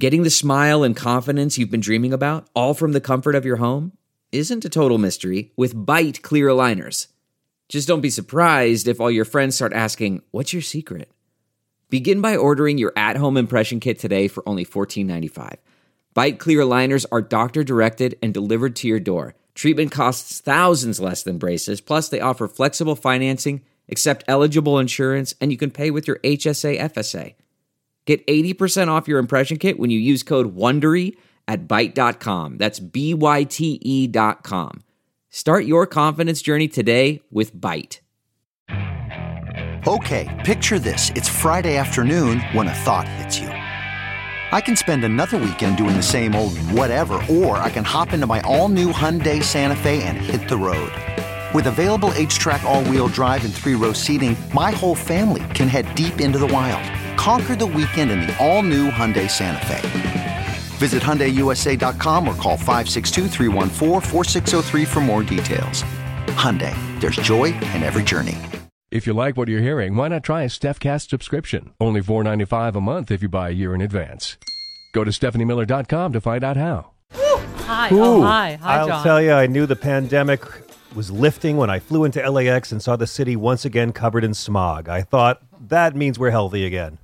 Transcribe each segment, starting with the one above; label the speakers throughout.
Speaker 1: Getting the smile and confidence you've been dreaming about, all from the comfort of your home, isn't a total mystery with Byte clear aligners. Just don't be surprised if all your friends start asking, "What's your secret?" Begin by ordering your at-home impression kit today for only $14.95. Byte clear aligners are doctor-directed and delivered to your door. Treatment costs thousands less than braces, plus they offer flexible financing, accept eligible insurance, and you can pay with your HSA FSA. Get 80% off your impression kit when you use code WONDERY at Byte.com. That's BYTE.com. Start your confidence journey today with Byte.
Speaker 2: Okay, picture this. It's Friday afternoon when a thought hits you. I can spend another weekend doing the same old whatever, or I can hop into my all-new Hyundai Santa Fe and hit the road. With available H-Track all-wheel drive and 3-row seating, my whole family can head deep into the wild. Conquer the weekend in the all-new Hyundai Santa Fe. Visit HyundaiUSA.com or call 562-314-4603 for more details. Hyundai, there's joy in every journey.
Speaker 3: If you like what you're hearing, why not try a StephCast subscription? Only $4.95 a month if you buy a year in advance. Go to StephanieMiller.com to find out how.
Speaker 4: Hi, hi, John.
Speaker 5: I'll tell you, I knew the pandemic was lifting when I flew into LAX and saw the city once again covered in smog. I thought, that means we're healthy again.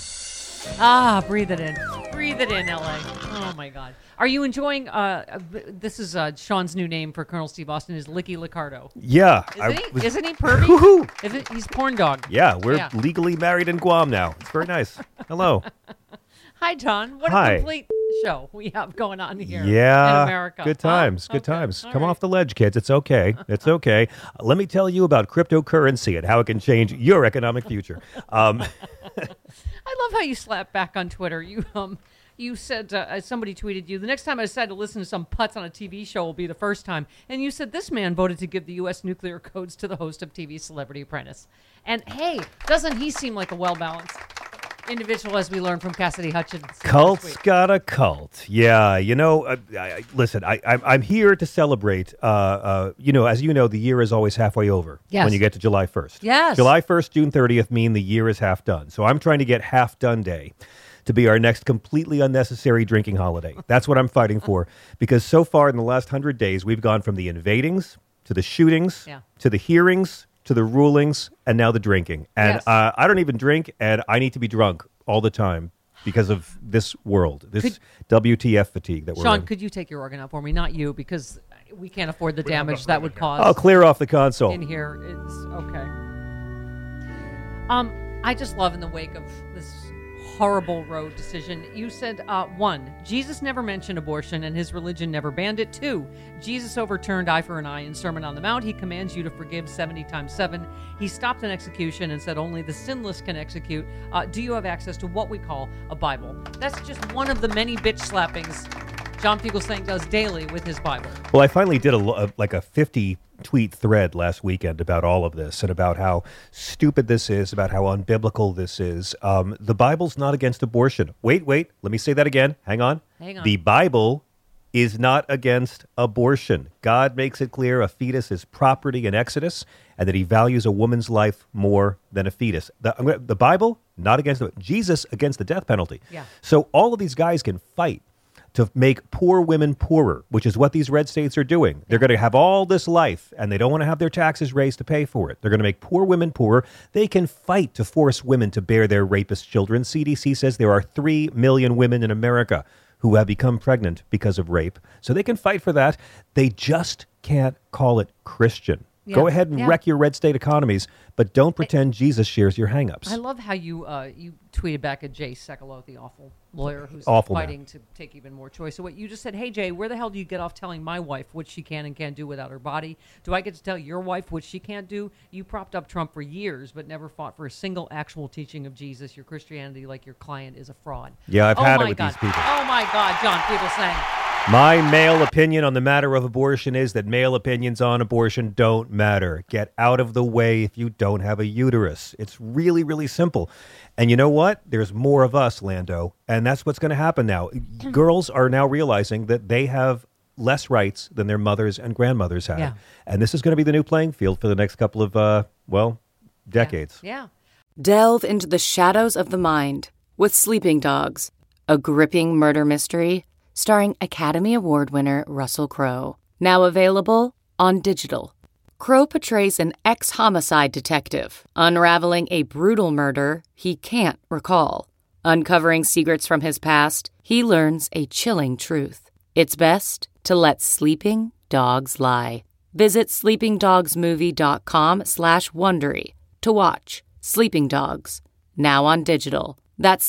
Speaker 4: Breathe it in. Breathe it in, LA. Oh, my God. Are you enjoying, this is Sean's new name for Colonel Steve Austin, is Licky Licardo.
Speaker 5: Yeah.
Speaker 4: Isn't he pervy? He's porn dog.
Speaker 5: Yeah, we're legally married in Guam now. It's very nice. Hello.
Speaker 4: Hi, John. What a complete show we have going on here in America.
Speaker 5: Good times. Good times. Come off the ledge, kids. It's okay. It's okay. Let me tell you about cryptocurrency and how it can change your economic future.
Speaker 4: I love how you slap back on Twitter. You said, somebody tweeted you, the next time I decide to listen to some putz on a TV show will be the first time. And you said this man voted to give the U.S. nuclear codes to the host of TV Celebrity Apprentice. And hey, doesn't he seem like a well-balanced individual, as we learned from Cassidy Hutchinson?
Speaker 5: Cult's got a cult. Yeah, listen, I'm here to celebrate. As you know, the year is always halfway over when you get to July 1st.
Speaker 4: Yes.
Speaker 5: July 1st, June 30th mean the year is half done. So I'm trying to get Half Done Day to be our next completely unnecessary drinking holiday. That's what I'm fighting for, because so far in the last 100 days, we've gone from the invadings to the shootings to the hearings to the rulings and now the drinking. And I don't even drink, and I need to be drunk all the time because of this world, this WTF fatigue that we're in.
Speaker 4: Sean, could you take your organ out for me? Not you, because we can't afford the damage that would cause.
Speaker 5: I'll clear off the console.
Speaker 4: In here, it's okay. I just love in the wake of this horrible Roe decision. You said, 1, Jesus never mentioned abortion and his religion never banned it. 2, Jesus overturned eye for an eye in Sermon on the Mount. He commands you to forgive 70 times 7. He stopped an execution and said only the sinless can execute. Do you have access to what we call a Bible? That's just one of the many bitch slappings John Fugelsang does daily with his Bible.
Speaker 5: Well, I finally did a 50-tweet thread last weekend about all of this and about how stupid this is, about how unbiblical this is. The Bible's not against abortion. Wait, let me say that again. Hang on. The Bible is not against abortion. God makes it clear a fetus is property in Exodus and that he values a woman's life more than a fetus. The Bible, not against it. Jesus against the death penalty.
Speaker 4: Yeah.
Speaker 5: So all of these guys can fight to make poor women poorer, which is what these red states are doing. They're going to have all this life, and they don't want to have their taxes raised to pay for it. They're going to make poor women poorer. They can fight to force women to bear their rapist children. CDC says there are 3 million women in America who have become pregnant because of rape. So they can fight for that. They just can't call it Christian. Yeah. Go ahead and wreck your red state economies, but don't pretend Jesus shares your hangups.
Speaker 4: I love how you tweeted back at Jay Sekulow, the awful lawyer who's fighting to take even more choice. So what you just said, hey, Jay, where the hell do you get off telling my wife what she can and can't do without her body? Do I get to tell your wife what she can't do? You propped up Trump for years, but never fought for a single actual teaching of Jesus. Your Christianity, like your client, is a fraud.
Speaker 5: Yeah, I've had it with these people.
Speaker 4: Oh, my God, John Fugelsang.
Speaker 5: My male opinion on the matter of abortion is that male opinions on abortion don't matter. Get out of the way if you don't have a uterus. It's really, really simple. And you know what? There's more of us, Lando. And that's what's going to happen now. Girls are now realizing that they have less rights than their mothers and grandmothers had. Yeah. And this is going to be the new playing field for the next couple of, decades.
Speaker 4: Yeah.
Speaker 6: Delve into the shadows of the mind with Sleeping Dogs, a gripping murder mystery starring Academy Award winner Russell Crowe. Now available on digital. Crowe portrays an ex-homicide detective unraveling a brutal murder he can't recall. Uncovering secrets from his past, he learns a chilling truth. It's best to let sleeping dogs lie. Visit sleepingdogsmovie.com/Wondery to watch Sleeping Dogs, now on digital. That's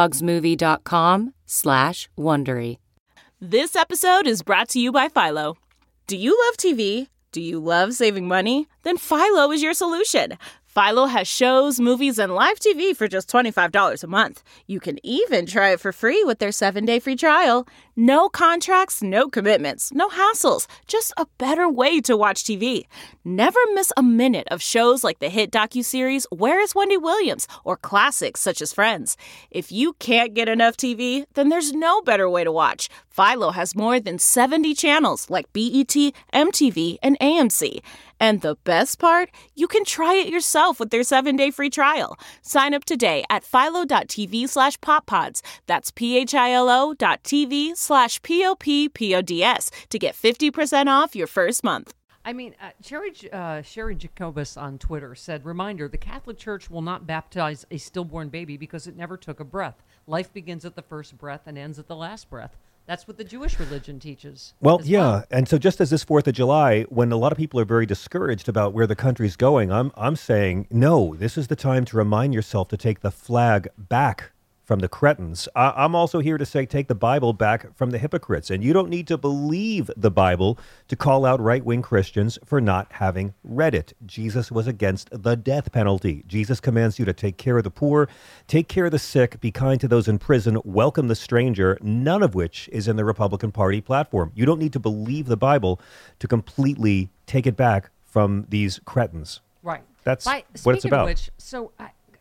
Speaker 6: sleepingdogsmovie.com/Wondery.
Speaker 7: This episode is brought to you by Philo. Do you love TV? Do you love saving money? Then Philo is your solution. Philo has shows, movies, and live TV for just $25 a month. You can even try it for free with their 7-day free trial. No contracts, no commitments, no hassles. Just a better way to watch TV. Never miss a minute of shows like the hit docuseries Where is Wendy Williams? Or classics such as Friends. If you can't get enough TV, then there's no better way to watch. Philo has more than 70 channels like BET, MTV, and AMC. And the best part? You can try it yourself with their 7-day free trial. Sign up today at philo.tv/poppods. That's philo.tv/POPPODS to get 50% off your first month.
Speaker 4: I mean, Sherry Jacobus on Twitter said, reminder, the Catholic Church will not baptize a stillborn baby because it never took a breath. Life begins at the first breath and ends at the last breath. That's what the Jewish religion teaches.
Speaker 5: Well, yeah. And so just as this 4th of July, when a lot of people are very discouraged about where the country's going, I'm saying, no, this is the time to remind yourself to take the flag back from the cretins. I'm also here to say take the Bible back from the hypocrites. And you don't need to believe the Bible to call out right-wing Christians for not having read it. Jesus was against the death penalty. Jesus commands you to take care of the poor, take care of the sick, be kind to those in prison, welcome the stranger, none of which is in the Republican Party platform. You don't need to believe the Bible to completely take it back from these cretins.
Speaker 4: Right.
Speaker 5: That's what it's about.
Speaker 4: Speaking of which, so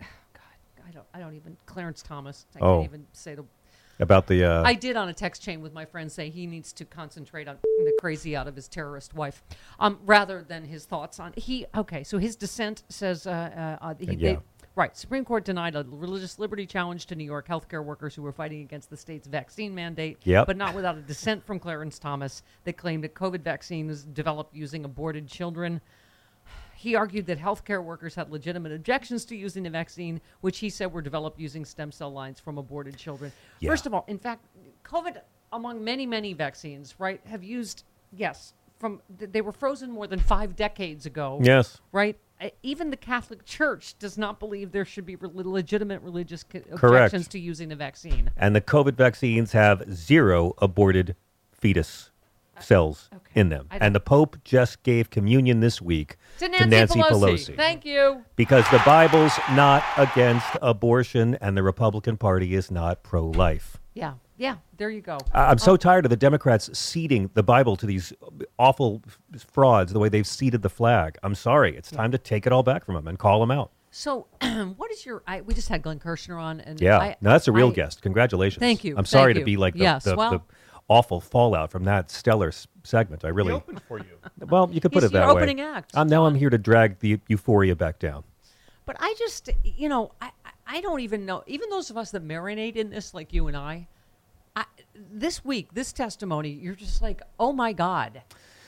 Speaker 4: I don't even, Clarence Thomas, I
Speaker 5: Oh.
Speaker 4: can't even say the...
Speaker 5: About the...
Speaker 4: I did on a text chain with my friend say he needs to concentrate on the crazy out of his terrorist wife, rather than his thoughts on... So his dissent says... Right. Supreme Court denied a religious liberty challenge to New York healthcare workers who were fighting against the state's vaccine mandate, but not without a dissent from Clarence Thomas that claimed that COVID vaccine was developed using aborted children. He argued that healthcare workers had legitimate objections to using the vaccine, which he said were developed using stem cell lines from aborted children. Yeah. First of all, in fact, COVID, among many, many vaccines, right, have used, they were frozen more than 5 decades ago.
Speaker 5: Yes.
Speaker 4: Right? Even the Catholic Church does not believe there should be legitimate religious objections to using the vaccine.
Speaker 5: And the COVID vaccines have 0 aborted fetus cells in them. And the Pope just gave communion this week
Speaker 4: to Nancy Pelosi. Thank you.
Speaker 5: Because the Bible's not against abortion and the Republican Party is not pro-life.
Speaker 4: Yeah, there you go.
Speaker 5: I'm so tired of the Democrats ceding the Bible to these awful frauds the way they've ceded the flag. I'm sorry. It's time to take it all back from them and call them out.
Speaker 4: So what is your... we just had Glenn Kirshner on. And
Speaker 5: that's a real guest. Congratulations.
Speaker 4: Thank you.
Speaker 5: I'm sorry to be like the awful fallout from that stellar segment. I really...
Speaker 8: opened for you.
Speaker 5: Well, you could put it that way.
Speaker 4: He's your opening act.
Speaker 5: Now I'm here to drag the euphoria back down.
Speaker 4: But I just, I don't even know. Even those of us that marinate in this, like you and I, this week, this testimony, you're just like, oh my God.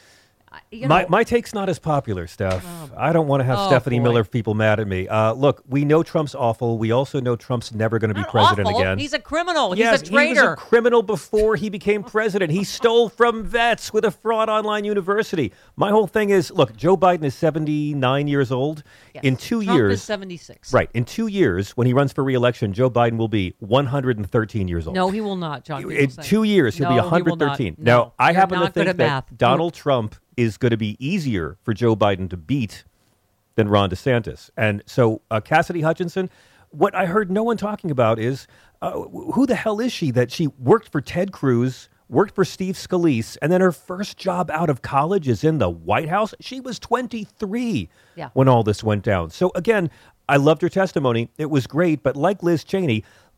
Speaker 5: My take's not as popular, Steph. I don't want to have Stephanie Miller people mad at me. Look, we know Trump's awful. We also know Trump's never going to be president again.
Speaker 4: He's a criminal.
Speaker 5: Yes,
Speaker 4: he's a traitor.
Speaker 5: He was a criminal before he became president. He stole from vets with a fraud online university. My whole thing is, look, Joe Biden is 79 years old.
Speaker 4: Yes.
Speaker 5: In 2
Speaker 4: Trump
Speaker 5: years...
Speaker 4: is 76.
Speaker 5: Right. In 2 years, when he runs for re-election, Joe Biden will be 113 years old.
Speaker 4: No, he will not, John.
Speaker 5: In 2 years, he'll be 113. Now, I happen to think that Donald Trump is going to be easier for Joe Biden to beat than Ron DeSantis. And so Cassidy Hutchinson, what I heard no one talking about is who the hell is she that she worked for Ted Cruz, worked for Steve Scalise, and then her first job out of college is in the White House? She was 23 when all this went down. So again, I loved her testimony. It was great. But like Liz Cheney,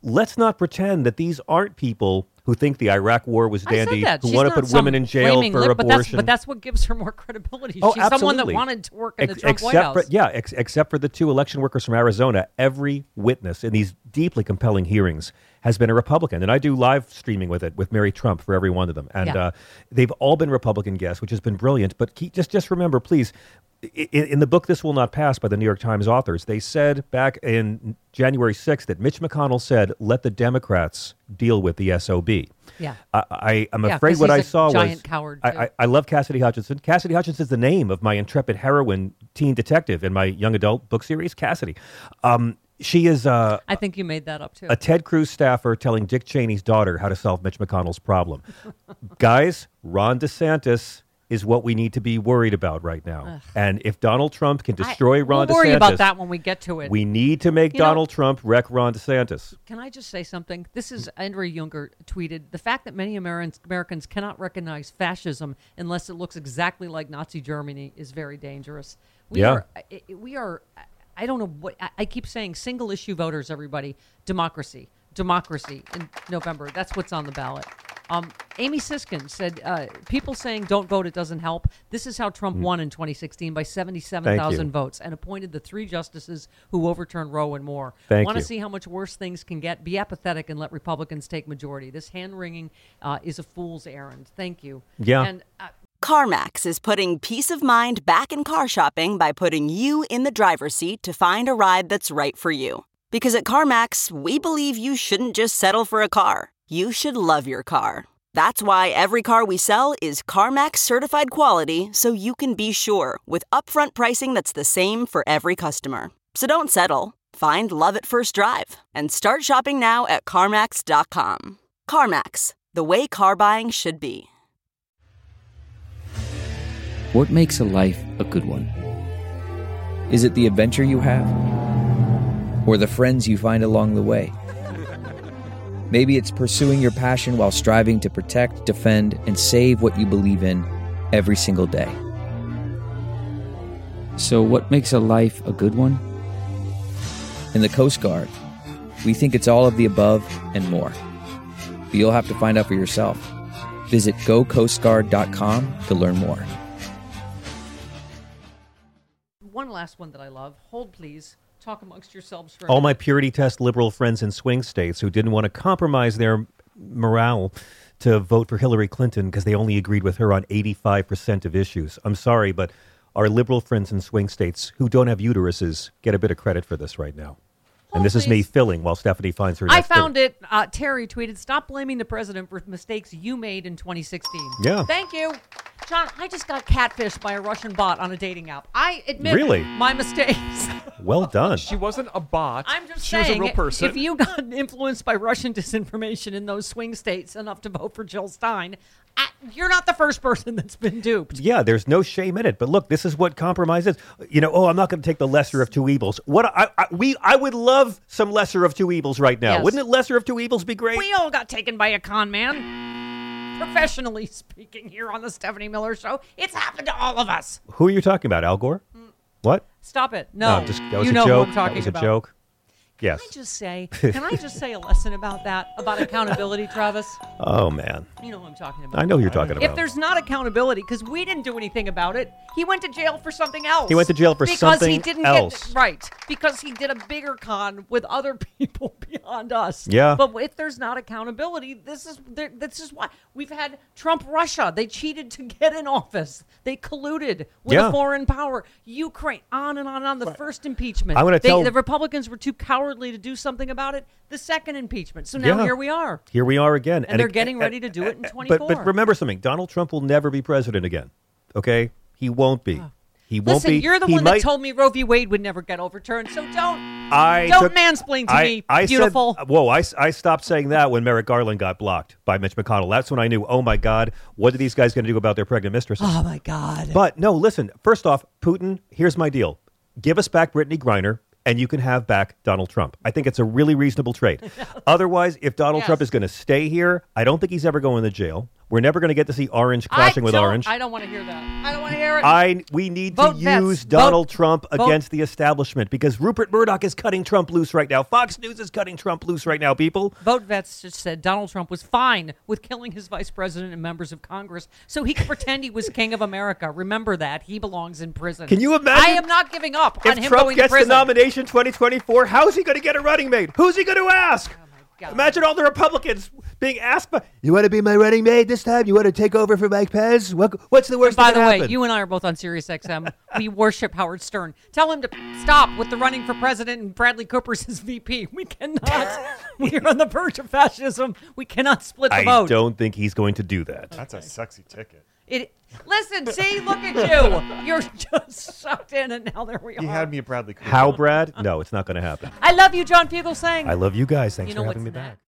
Speaker 5: let's not pretend that these aren't people who think the Iraq war was dandy,
Speaker 4: who
Speaker 5: who want to put women in jail for abortion.
Speaker 4: But that's what gives her more credibility.
Speaker 5: Oh,
Speaker 4: She's
Speaker 5: absolutely.
Speaker 4: someone that wanted to work in the Trump White House.
Speaker 5: Except for the 2 election workers from Arizona, every witness in these deeply compelling hearings has been a Republican. And I do live streaming with it with Mary Trump for every one of them. And they've all been Republican guests, which has been brilliant. But just remember, please, in the book This Will Not Pass by the New York Times authors, they said back in January 6th that Mitch McConnell said, let the Democrats deal with the SOB.
Speaker 4: Yeah.
Speaker 5: I'm afraid what I saw was...
Speaker 4: Coward
Speaker 5: I love Cassidy Hutchinson. Cassidy Hutchinson is the name of my intrepid heroine teen detective in my young adult book series, Cassidy. She is
Speaker 4: I think you made that up, too.
Speaker 5: A Ted Cruz staffer telling Dick Cheney's daughter how to solve Mitch McConnell's problem. Guys, Ron DeSantis is what we need to be worried about right now. Ugh. And if Donald Trump can destroy Ron DeSantis...
Speaker 4: We'll worry about that when we get to it.
Speaker 5: We need to make Donald Trump wreck Ron DeSantis.
Speaker 4: Can I just say something? This is Andrea Younger tweeted, the fact that many Americans cannot recognize fascism unless it looks exactly like Nazi Germany is very dangerous. We are, I don't know what, I keep saying single issue voters, everybody. Democracy in November. That's what's on the ballot. Amy Siskin said, people saying don't vote, it doesn't help. This is how Trump won in 2016 by 77,000 votes and appointed the 3 justices who overturned Roe and Moore. Want to see how much worse things can get? Be apathetic and let Republicans take majority. This hand-wringing is a fool's errand. Thank you.
Speaker 5: Yeah.
Speaker 4: And,
Speaker 8: CarMax is putting peace of mind back in car shopping by putting you in the driver's seat to find a ride that's right for you. Because at CarMax, we believe you shouldn't just settle for a car. You should love your car. That's why every car we sell is CarMax certified quality, so you can be sure with upfront pricing that's the same for every customer. So don't settle. Find love at first drive and start shopping now at CarMax.com. CarMax, the way car buying should be.
Speaker 1: What makes a life a good one? Is it the adventure you have? Or the friends you find along the way? Maybe it's pursuing your passion while striving to protect, defend, and save what you believe in every single day. So what makes a life a good one? In the Coast Guard, we think it's all of the above and more. But you'll have to find out for yourself. Visit gocoastguard.com to learn more.
Speaker 4: One last one that I love. Hold, please. Talk amongst yourselves for a
Speaker 5: All
Speaker 4: minute.
Speaker 5: my purity test liberal friends in swing states who didn't want to compromise their morale to vote for Hillary Clinton because they only agreed with her on 85% of issues. I'm sorry, but our liberal friends in swing states who don't have uteruses get a bit of credit for this right now. And this is me filling while Stephanie finds her
Speaker 4: I found it. Terry tweeted, stop blaming the president for mistakes you made in 2016.
Speaker 5: Yeah.
Speaker 4: Thank you. John, I just got catfished by a Russian bot on a dating app. I admit my mistakes.
Speaker 5: Well done.
Speaker 9: She wasn't a bot.
Speaker 4: I'm just
Speaker 9: she
Speaker 4: saying,
Speaker 9: was a real person.
Speaker 4: if you got influenced by Russian disinformation in those swing states enough to vote for Jill Stein, you're not the first person that's been duped.
Speaker 5: Yeah, there's no shame in it. But look, this is what compromise is. I'm not going to take the lesser of two evils. I would love some lesser of two evils right now.
Speaker 4: Yes.
Speaker 5: Wouldn't it lesser of two evils be great?
Speaker 4: We all got taken by a con man. Professionally speaking here on the Stephanie Miller Show. It's happened to all of us.
Speaker 5: Who are you talking about, Al Gore? What?
Speaker 4: Stop it. No.
Speaker 5: That was
Speaker 4: you
Speaker 5: a
Speaker 4: know
Speaker 5: joke.
Speaker 4: who I'm talking
Speaker 5: That was a
Speaker 4: about.
Speaker 5: joke. Yes.
Speaker 4: Can I just say a lesson about that, about accountability, Travis?
Speaker 5: Oh, man.
Speaker 4: You know what I'm talking about.
Speaker 5: I know who you're talking about.
Speaker 4: If there's not accountability, because we didn't do anything about it, he went to jail for something else.
Speaker 5: He went to jail for something
Speaker 4: he didn't
Speaker 5: else.
Speaker 4: Because he did a bigger con with other people beyond us.
Speaker 5: Yeah.
Speaker 4: But if there's not accountability, this is why we've had Trump Russia. They cheated to get in office. They colluded with a foreign power. Ukraine, on and on and on. The first impeachment. The Republicans were too cowardly to do something about it. The second impeachment. So now here we are.
Speaker 5: Here we are again.
Speaker 4: And they're getting ready to do it in 24.
Speaker 5: But remember something. Donald Trump will never be president again. Okay? He won't be. He won't be.
Speaker 4: Listen, you're the one that told me Roe v. Wade would never get overturned. So don't mansplain to me, beautiful.
Speaker 5: I stopped saying that when Merrick Garland got blocked by Mitch McConnell. That's when I knew, oh my God, what are these guys going to do about their pregnant mistresses?
Speaker 4: Oh my God.
Speaker 5: But no, listen, first off, Putin, here's my deal. Give us back Brittany Griner, and you can have back Donald Trump. I think it's a really reasonable trade. Otherwise, if Donald Trump is going to stay here, I don't think he's ever going to jail. We're never going to get to see orange clashing with orange.
Speaker 4: I don't want to hear that. I don't want to hear it.
Speaker 5: We need
Speaker 4: Vote
Speaker 5: to use
Speaker 4: vets.
Speaker 5: Donald
Speaker 4: Vote.
Speaker 5: Trump
Speaker 4: Vote.
Speaker 5: against the establishment because Rupert Murdoch is cutting Trump loose right now. Fox News is cutting Trump loose right now, people.
Speaker 4: Vote Vets just said Donald Trump was fine with killing his vice president and members of Congress so he could pretend he was king of America. Remember that. He belongs in prison.
Speaker 5: Can you imagine?
Speaker 4: I am not giving up on
Speaker 5: If
Speaker 4: him
Speaker 5: Trump
Speaker 4: going to
Speaker 5: gets the
Speaker 4: prison.
Speaker 5: nomination 2024, how's he going to get a running mate? Who's he going to ask?
Speaker 4: God.
Speaker 5: Imagine all the Republicans being asked, you want to be my running mate this time? You want to take over for Mike Pence? What's the worst
Speaker 4: By
Speaker 5: that
Speaker 4: the
Speaker 5: can
Speaker 4: way,
Speaker 5: happen?
Speaker 4: you and I are both on Sirius XM. We worship Howard Stern. Tell him to stop with the running for president and Bradley Cooper's his VP. We cannot. We are on the verge of fascism. We cannot split the
Speaker 5: I
Speaker 4: vote.
Speaker 5: don't think he's going to do that.
Speaker 9: That's a sexy ticket.
Speaker 4: Listen, see, look at you. You're just sucked in, and now there we are.
Speaker 9: He had me at Bradley Cooper.
Speaker 5: How, Brad? No, it's not going to happen.
Speaker 4: I love you, John Fugelsang.
Speaker 5: I love you guys. Thanks
Speaker 4: You know
Speaker 5: for having
Speaker 4: what's
Speaker 5: me back.